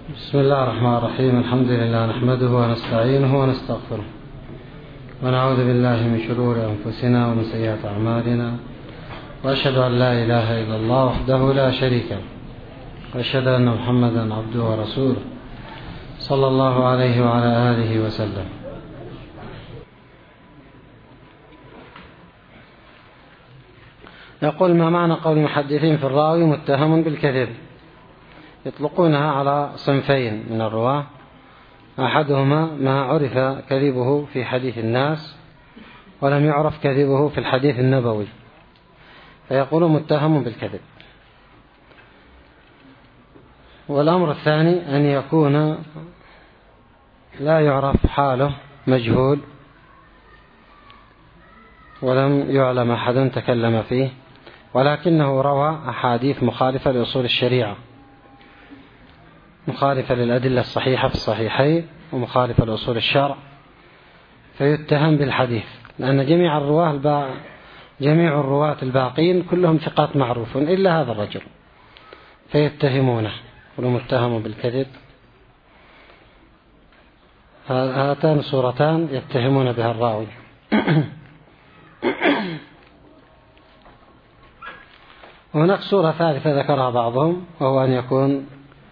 بسم الله الرحمن الرحيم. الحمد لله نحمده ونستعينه ونستغفره ونعوذ بالله من شرور أنفسنا ومن سيئات أعمالنا، وأشهد أن لا إله إلا الله وحده لا شريك له، وأشهد أن محمدا عبده ورسوله صلى الله عليه وعلى آله وسلم. يقول: ما معنى قول المحدثين في الراوي متهم بالكذب؟ يطلقونها على صنفين من الرواة: أحدهما ما عرف كذبه في حديث الناس ولم يعرف كذبه في الحديث النبوي، فيقول متهم بالكذب. والأمر الثاني أن يكون لا يعرف حاله، مجهول، ولم يعلم أحد تكلم فيه، ولكنه روى أحاديث مخالفة لأصول الشريعة، مخالفة للأدلة الصحيحة في الصحيحين، ومخالفة لأصول الشرع، فيتهم بالحديث، لأن جميع الرواة الباقين كلهم ثقات معروفون إلا هذا الرجل، فيتهمونه والمتهم بالكذب. هاتان صورتان يتهمون بها الراوي. وهناك صورة ثالثة ذكرها بعضهم، وهو أن يكون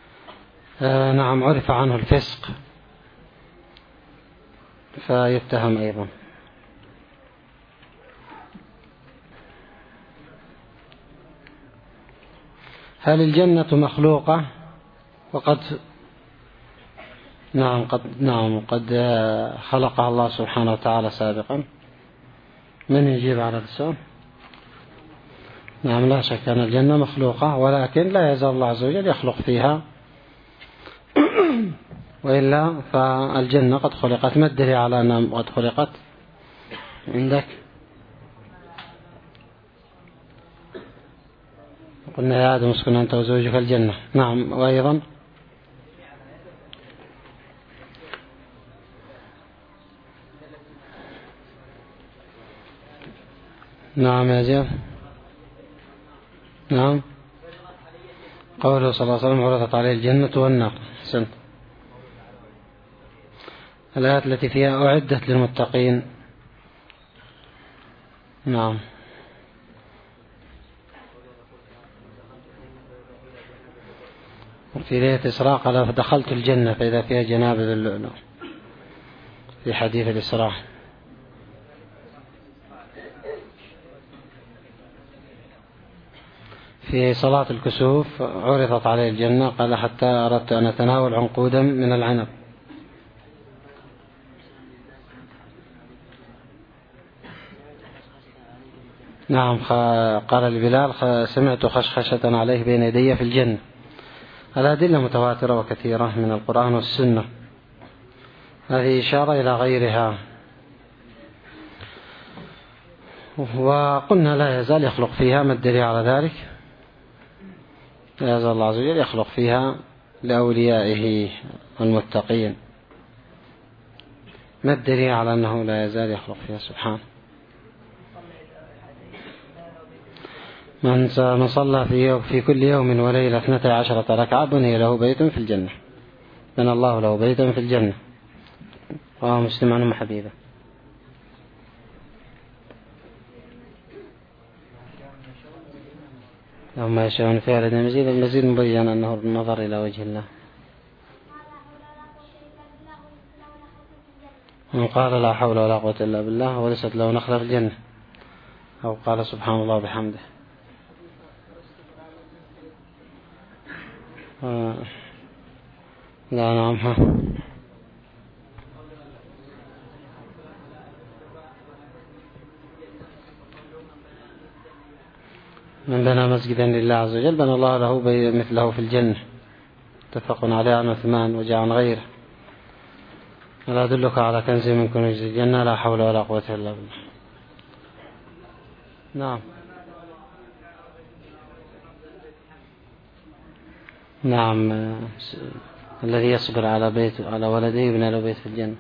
عرف عنه الفسق فيتهم أيضا. هل الجنة مخلوقة؟ وقد قد خلقها الله سبحانه وتعالى سابقا. من يجيب على السؤال؟ لا شك أن الجنة مخلوقة، ولكن لا يزال الله عز وجل يخلق فيها، وإلا فالجنة قد خلقت. ما الدليل على أنها قد خلقت عندك؟ قلنا يا آدم اسكن أنت وزوجك الجنة. نعم. وأيضا نعم يا زياد. نعم. قوله صلى الله عليه وسلم: عرضت عليه الجنة والنار. حسنت. الآيات التي فيها أعدت للمتقين. نعم. في ليلة إسراء قال: فدخلت الجنة فإذا فيها جنابذ اللؤلؤ، في حديث الإسراء. في صلاة الكسوف عرضت عليه الجنة، قال: حتى أردت أن أتناول عنقودا من العنب. نعم. قال لبلال: سمعت خشخشة عليه بين يدي في الجنة. الأدلة متواترة وكثيرة من القرآن والسنة، هذه إشارة إلى غيرها. وقلنا لا يزال يخلق فيها. ما الدليل على ذلك؟ لا يزال الله عز وجل يخلق فيها لأوليائه والمتقين. ما الدليل على أنه لا يزال يخلق فيها؟ سبحانه. من صلى في كل يوم وليلة 12 ركعة بني له بيت في الجنة، بنى الله له بيتا في الجنة. رواه مسلم عن أم حبيبة. لهم ما يشاءون فيها لدينا مزيد. المزيد مبين أنه النظر إلى وجه الله. من قال: لا حول ولا قوة إلا بالله وليست له نخلة في الجنة، أو قال: سبحان الله بحمده. لا. نعم. من بنى مسجدا لله عز وجل بنى الله له مثله في الجنة. اتفق عليه عن عثمان وجاء عن غيره: ألا أدلك على كنز من كنوز الجنة؟ لا حول ولا قوة إلا بالله. نعم. نعم. الذي يصبر على بيته على ولده يبنى له بيت في الجنة.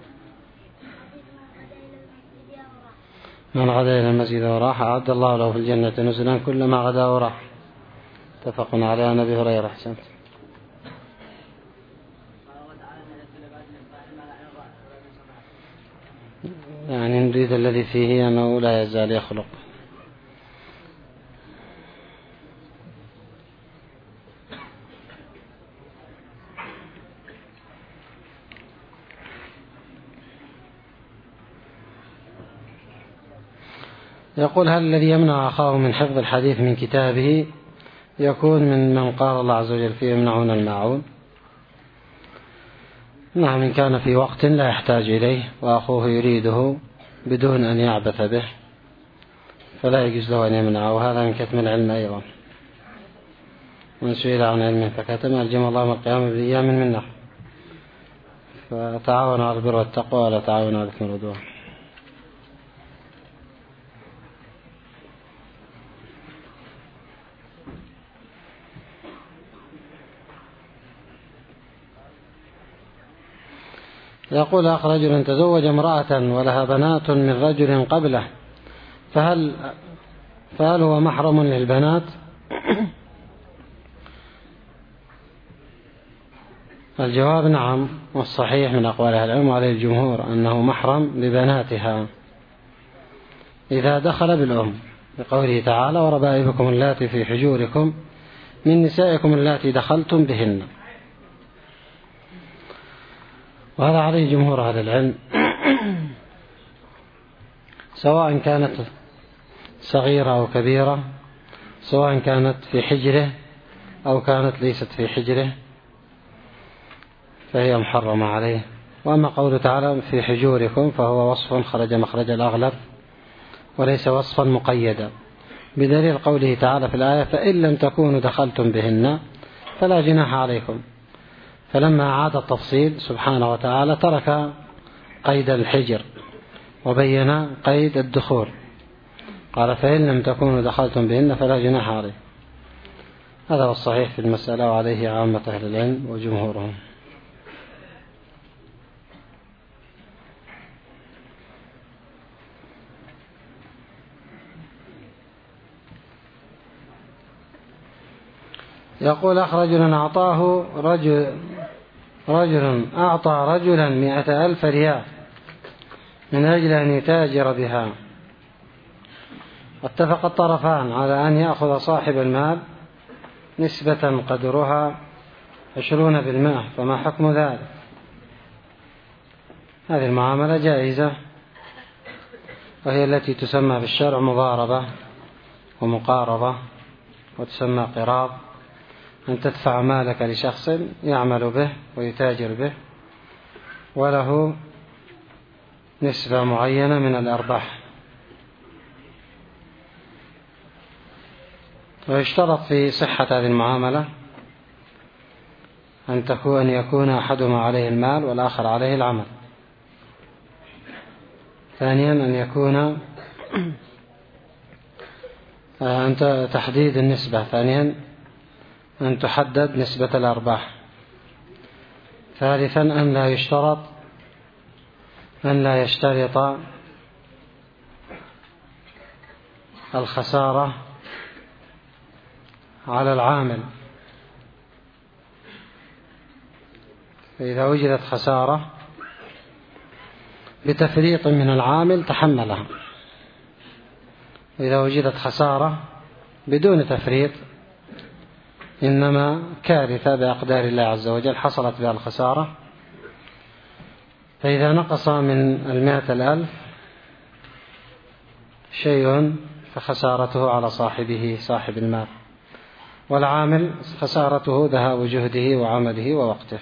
من غدا إلى المسجد وراح أعد الله له في الجنة نزلا كلما غدا وراح. اتفق عليه عن أبي هريرة. أحسنت. يعني نريد الذي فيه أنه لا يزال يخلق. يقول: هل الذي يمنع أخاه من حفظ الحديث من كتابه يكون من قال الله عز وجل فيه يمنعون الماعون؟ نعم، إن كان في وقت لا يحتاج إليه وأخوه يريده بدون أن يعبث به فلا يجوز له أن يمنعه، وهذا من كتم العلم أيضا. من سئل عن علم فكتم ألجم الله من القيامة بأيام منه. فتعاونوا على البر والتقوى ولا تعاونوا على الإثم والعدوان. يقول: أخ رجل تزوج امرأة ولها بنات من رجل قبله، فهل هو محرم للبنات؟ الجواب: نعم، والصحيح من أقوال أهل العلم عليه الجمهور أنه محرم لبناتها إذا دخل بالأم، بقوله تعالى: وربائبكم اللاتي في حجوركم من نسائكم اللاتي دخلتم بهن. وهذا عليه جمهور أهل العلم سواء كانت صغيرة أو كبيرة، سواء كانت في حجره أو كانت ليست في حجره، فهي محرمة عليه. وأما قوله تعالى في حجوركم فهو وصف خرج مخرج الأغلب وليس وصفا مقيدا، بدليل قوله تعالى في الآية: فإن لم تكونوا دخلتم بهن فلا جناح عليكم. فلما عاد التفصيل سبحانه وتعالى ترك قيد الحجر وبين قيد الدخول، قال: فإن لم تكونوا دخلتم بهن فلا جناح عليكم. هذا هو الصحيح في المسألة، وعليه عامة أهل العلم وجمهورهم. يقول: أخ رجل أعطى رجلا 100,000 ريال من أجل أن يتاجر بها. اتفق الطرفان على أن يأخذ صاحب المال نسبة قدرها 20%، فما حكم ذلك؟ هذه المعاملة جائزة، وهي التي تسمى في الشرع مضاربة ومقارضة، وتسمى قراض، أن تدفع مالك لشخص يعمل به ويتاجر به وله نسبة معينة من الأرباح. ويشترط في صحة هذه المعاملة أن يكون أحدهما عليه المال والآخر عليه العمل. ثانيا أن يكون تحديد النسبة. ثانيا أن تحدد نسبة الأرباح. ثالثا أن لا يشترط الخسارة على العامل، فإذا وجدت خسارة بتفريط من العامل تحملها، إذا وجدت خسارة بدون تفريط إنما كارثة بأقدار الله عز وجل حصلت بها الخسارة، فإذا نقص من 100,000 شيء فخسارته على صاحبه صاحب المال، والعامل خسارته ذهاب جهده وعمله ووقته.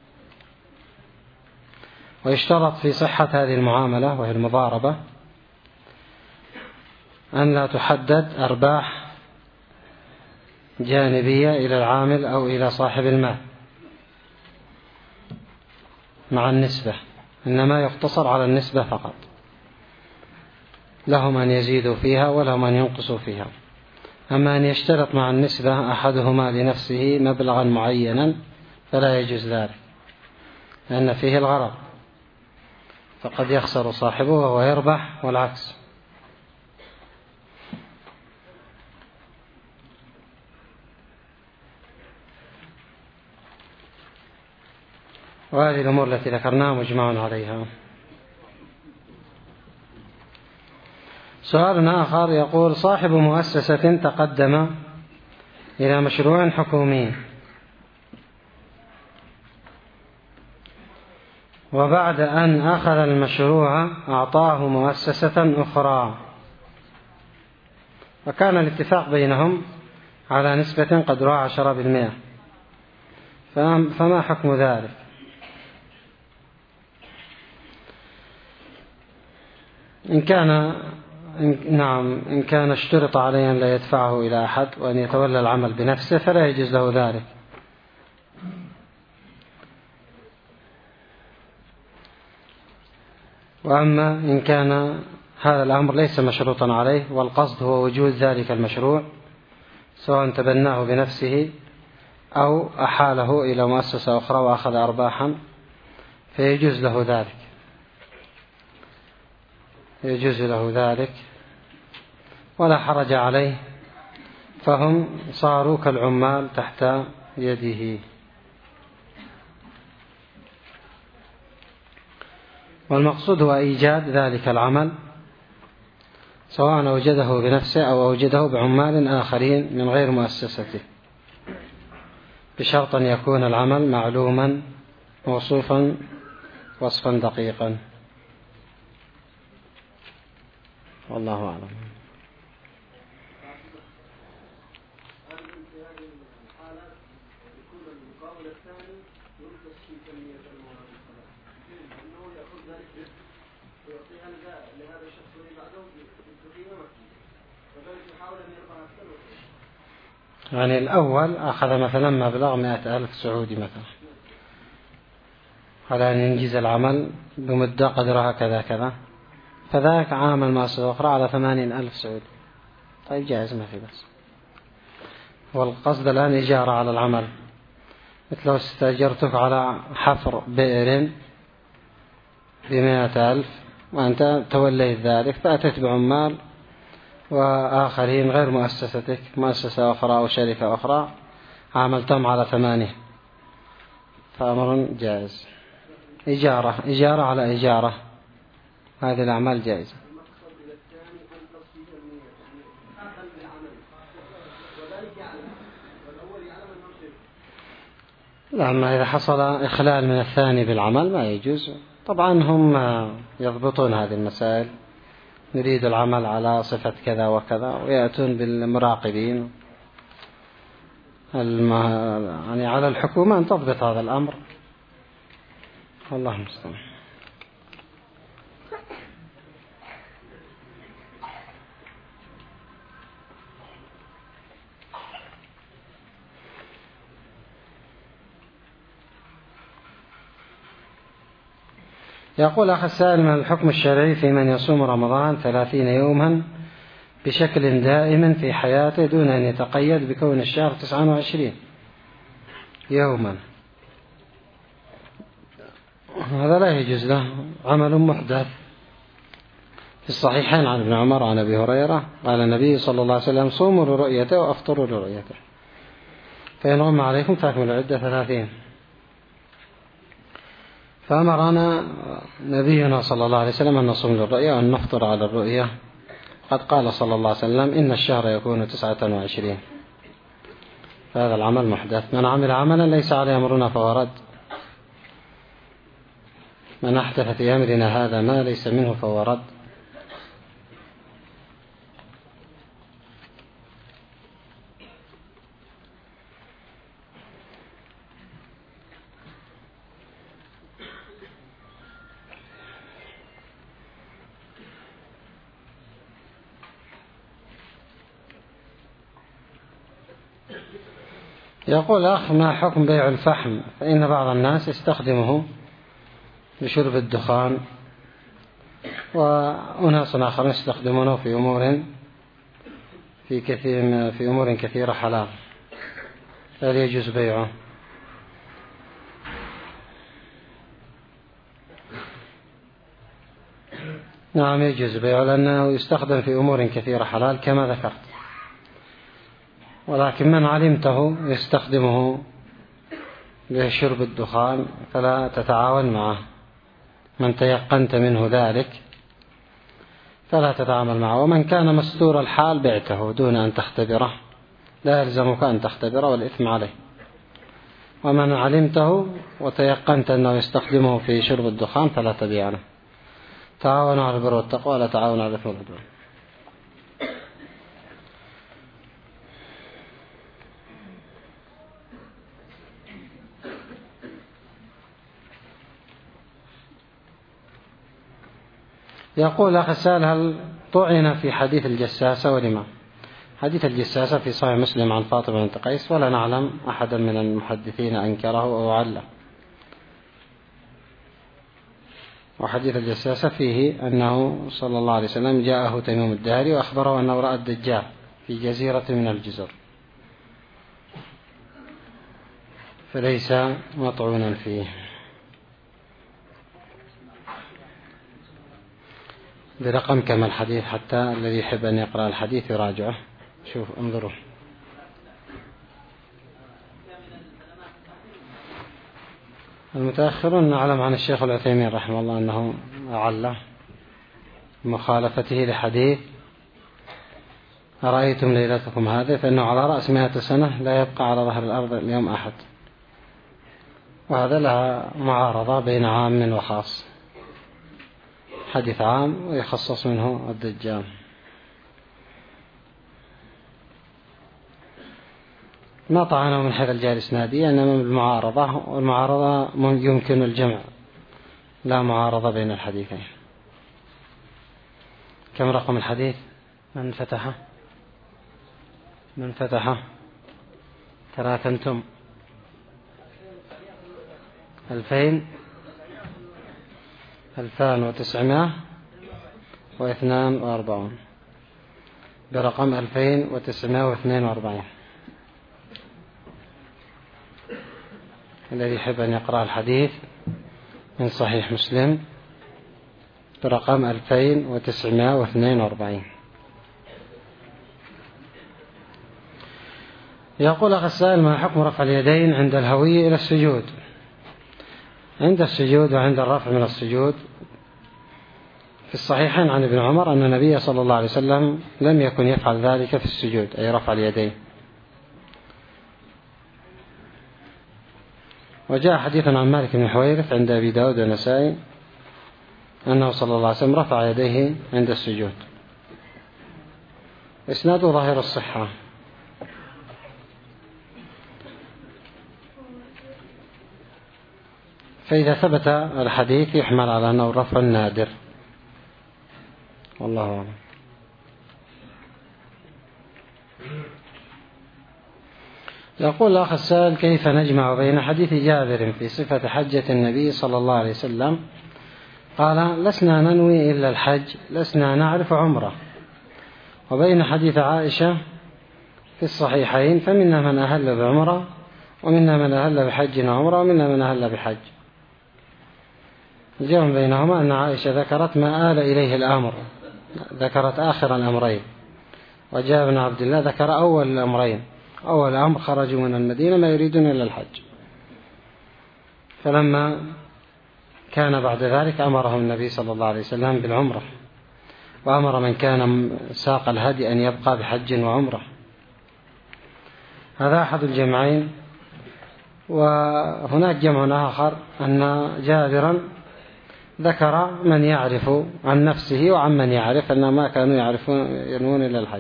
ويشترط في صحة هذه المعاملة وهي المضاربة أن لا تحدد أرباح جانبية إلى العامل أو إلى صاحب المال مع النسبة، إنما يقتصر على النسبة فقط، لهم أن يزيدوا فيها ولهم أن ينقصوا فيها. أما أن يشترط مع النسبة أحدهما لنفسه مبلغا معينا فلا يجوز ذلك، لأن فيه الغرض، فقد يخسر صاحبه وهو يربح والعكس. وهذه الأمور التي ذكرناها مجمع عليها. سؤال آخر يقول: صاحب مؤسسة تقدم إلى مشروع حكومي، وبعد أن أخذ المشروع أعطاه مؤسسة أخرى، وكان الاتفاق بينهم على نسبة قدرها 10%، فما حكم ذلك؟ إن كان اشترط عليه أن لا يدفعه إلى أحد وأن يتولى العمل بنفسه فلا يجوز له ذلك. وأما إن كان هذا الأمر ليس مشروطا عليه والقصد هو وجود ذلك المشروع، سواء تبناه بنفسه أو أحاله إلى مؤسسة أخرى وأخذ أرباحا، فيجوز له ذلك ولا حرج عليه، فهم صاروا كالعمال تحت يده. والمقصود هو إيجاد ذلك العمل، سواء أوجده بنفسه أو أوجده بعمال آخرين من غير مؤسسته، بشرط أن يكون العمل معلوما موصوفا وصفا دقيقا. والله أعلم. يعني الأول أخذ مثلا مبلغ 100,000 سعودي مثلا على أن ينجز العمل بمدة قدرها كذا كذا، فذاك عامل مؤسسة أخرى على 80,000 سعودي. طيب جائز، ما في بس. والقصد الآن إجارة على العمل، مثل لو استأجرتك على حفر بئر ب100,000 وأنت توليت ذلك، فأتت بعمال وآخرين غير مؤسستك، مؤسسة أخرى أو شركة أخرى، عاملتهم على 8، فأمر جائز. إجارة على إجارة، هذه الأعمال جائزة. لأما إذا حصل إخلال من الثاني بالعمل ما يجوز. طبعا هم يضبطون هذه المسائل، نريد العمل على صفة كذا وكذا، ويأتون بالمراقبين. يعني على الحكومة أن تضبط هذا الأمر، والله المستعان. يقول أخ السائل: من الحكم الشرعي في من يصوم رمضان 30 يوما بشكل دائم في حياته دون أن يتقيد بكون الشهر 29 يوما؟ هذا لا يجوز له، عمل محدث. في الصحيحين عن ابن عمر وعن أبي هريرة قال النبي صلى الله عليه وسلم: صوموا لرؤيته وأفطروا لرؤيته، فإن غم عليكم فأكملوا العدة 30. فأمرنا نبينا صلى الله عليه وسلم أن نصوم للرؤية وأن نفطر على الرؤية. قد قال صلى الله عليه وسلم: إن الشهر يكون 29. فهذا العمل محدث. من عمل عملا ليس عليه أمرنا فهو رد. من أحدث في أمرنا هذا ما ليس منه فهو رد. يقول أخ: ما حكم بيع الفحم؟ فإن بعض الناس يستخدمه لشرب الدخان، وأناس آخرين يستخدمونه في أمور كثيرة حلال، هل يجوز بيعه؟ نعم يجوز بيعه، لأنه يستخدم في أمور كثيرة حلال كما ذكرت. ولكن من علمته يستخدمه بشرب الدخان فلا تتعاون معه، من تيقنت منه ذلك فلا تتعامل معه. ومن كان مستور الحال بعته دون أن تختبره، لا يلزمك أن تختبره والإثم عليه. ومن علمته وتيقنت أنه يستخدمه في شرب الدخان فلا تبيع له. تعاونوا على البر والتقوى ولا تعاونوا على الإثم والعدوان. يقول أخي السائل: هل طعن في حديث الجساسة ولما؟ حديث الجساسة في صحيح مسلم عن فاطمة بنت قيس، ولا نعلم أحدا من المحدثين أنكره أو عله. وحديث الجساسة فيه أنه صلى الله عليه وسلم جاءه تميم الداري وأخبره أنه رأى الدجال في جزيرة من الجزر، فليس مطعونا فيه. برقم كما الحديث، حتى الذي يحب أن يقرأ الحديث يراجعه. شوف انظروا. المتأخرون نعلم عن الشيخ العثيمين رحمه الله أنه أعله مخالفته لحديث أرأيتم ليلتكم هذه، فإنه على رأس 100 سنة لا يبقى على ظهر الأرض اليوم أحد. وهذا لها معارضة بين عام وخاص، حديث عام ويخصص منه الدجال. ما طعنه من حيث الجهة الإسنادية، إنما بالمعارضة، والمعارضة يمكن الجمع، لا معارضة بين الحديثين. كم رقم الحديث؟ من فتح 3 2942 برقم 2942. الذي يحب أن يقرأ الحديث من صحيح مسلم برقم 2942. يقول أخي السائل: ما حكم رفع اليدين عند الهوي إلى السجود؟ عند السجود وعند الرفع من السجود في الصحيحين عن ابن عمر أن النبي صلى الله عليه وسلم لم يكن يفعل ذلك في السجود، أي رفع اليدين. وجاء حديث عن مالك بن حويرث عند أبي داود والنسائي أنه صلى الله عليه وسلم رفع يديه عند السجود. إسناده ظاهر الصحة. فإذا ثبت الحديث يحمل على أنه الرفع النادر، والله أعلم. يقول الأخ السائل: كيف نجمع بين حديث جابر في صفة حجة النبي صلى الله عليه وسلم قال: لسنا ننوي إلا الحج، لسنا نعرف عمره، وبين حديث عائشة في الصحيحين فمنا من أهل بعمره، ومنا من أهل بحج وعمره، ومنا من أهل بحج. الجمع بينهما أن عائشة ذكرت ما آل إليه الأمر، ذكرت آخر الأمرين، وجاء ابن عبد الله ذكر أول الأمرين. أول أمر خرجوا من المدينة ما يريدون إلا الحج، فلما كان بعد ذلك أمرهم النبي صلى الله عليه وسلم بالعمرة، وأمر من كان ساق الهدي أن يبقى بحج وعمرة. هذا أحد الجمعين. وهناك جمع آخر أن جابرا ذكر من يعرف عن نفسه وعن من يعرف أن ما كانوا ينوون إلى الحج،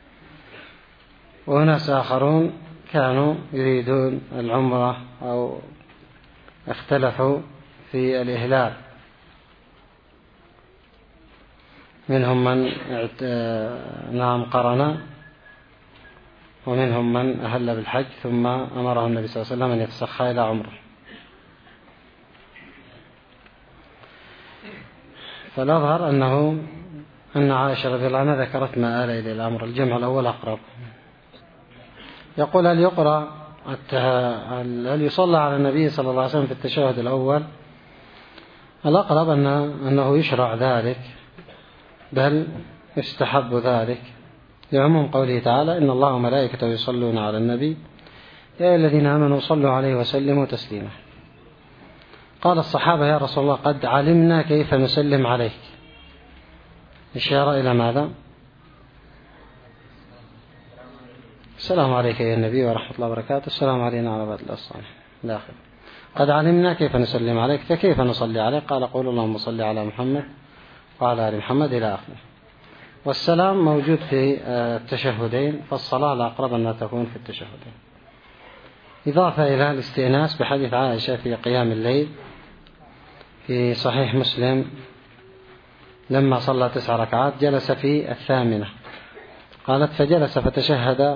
وناس آخرون كانوا يريدون العمرة أو اختلفوا في الإهلال. منهم من قرن، ومنهم من أهل بالحج ثم أمره النبي صلى الله عليه وسلم أن يفسخها إلى عمره. فالأظهر أن عائشة رضي الله عنها ذكرت ما آل إلى الأمر. الجمع الأول أقرب. يقول: هل يصلى على النبي صلى الله عليه وسلم في التشهد الأول؟ الأقرب أنه يشرع ذلك، بل يستحب ذلك، لعموم قوله تعالى: إن الله وملائكته يصلون على النبي يا أيها الذين آمنوا صلوا عليه وسلموا تسليما. قال الصحابة: يا رسول الله قد علمنا كيف نسلم عليك. إشارة إلى ماذا؟ السلام عليك يا النبي ورحمة الله وبركاته، السلام علينا وعلى عباد الله الصالحين داخل. قد علمنا كيف نسلم عليك، فكيف نصلي عليك؟ قال: قول اللهم صل على محمد وعلى آل محمد إلى آخره. والسلام موجود في التشهدين، فالصلاة الأقرب أنها تكون في التشهدين. إضافة إلى الاستئناس بحديث عائشة في قيام الليل في صحيح مسلم لما صلى 9 ركعات جلس في 8، قالت: فجلس فتشهد،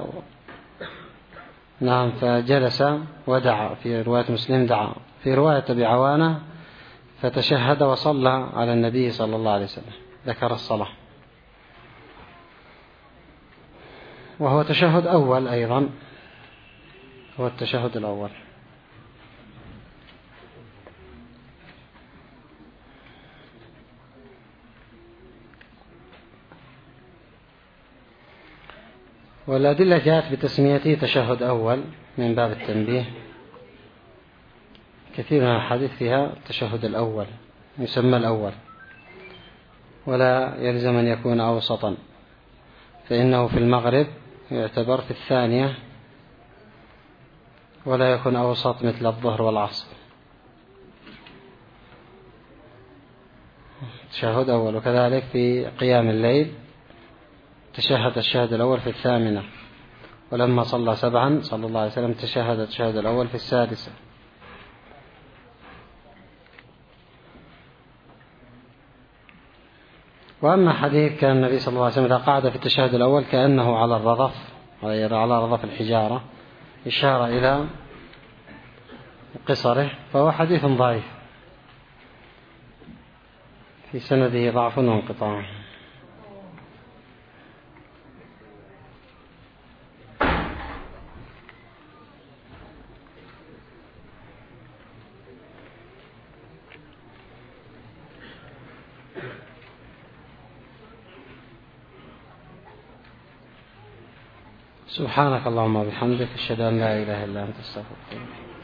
نعم، فجلس ودعا، في رواية مسلم دعا، في رواية أبي عوانة فتشهد وصلى على النبي صلى الله عليه وسلم، ذكر الصلاة، وهو تشهد أول أيضا، هو التشهد الأول. والأدلة جاءت بتسميته تشهد أول من باب التنبيه، كثير من الحديث فيها التشهد الأول يسمى الأول، ولا يلزم أن يكون أوسطا، فإنه في المغرب يعتبر في 2 ولا يكون أوسط مثل الظهر والعصر. تشهد أول. وكذلك في قيام الليل تشهد الشهد الأول في 8، ولما صلى 7 صلى الله عليه وسلم تشهد الشهد الأول في 6. وأما حديث كان النبي صلى الله عليه وسلم إذا قعد في التشهد الأول كأنه على الرضف، على رضف الحجارة، إشارة إلى قصره، فهو حديث ضعيف في سنده ضعف وانقطاع. سبحانك اللهم وبحمدك، أشهد أن لا إله إلا أنت، استغفرك.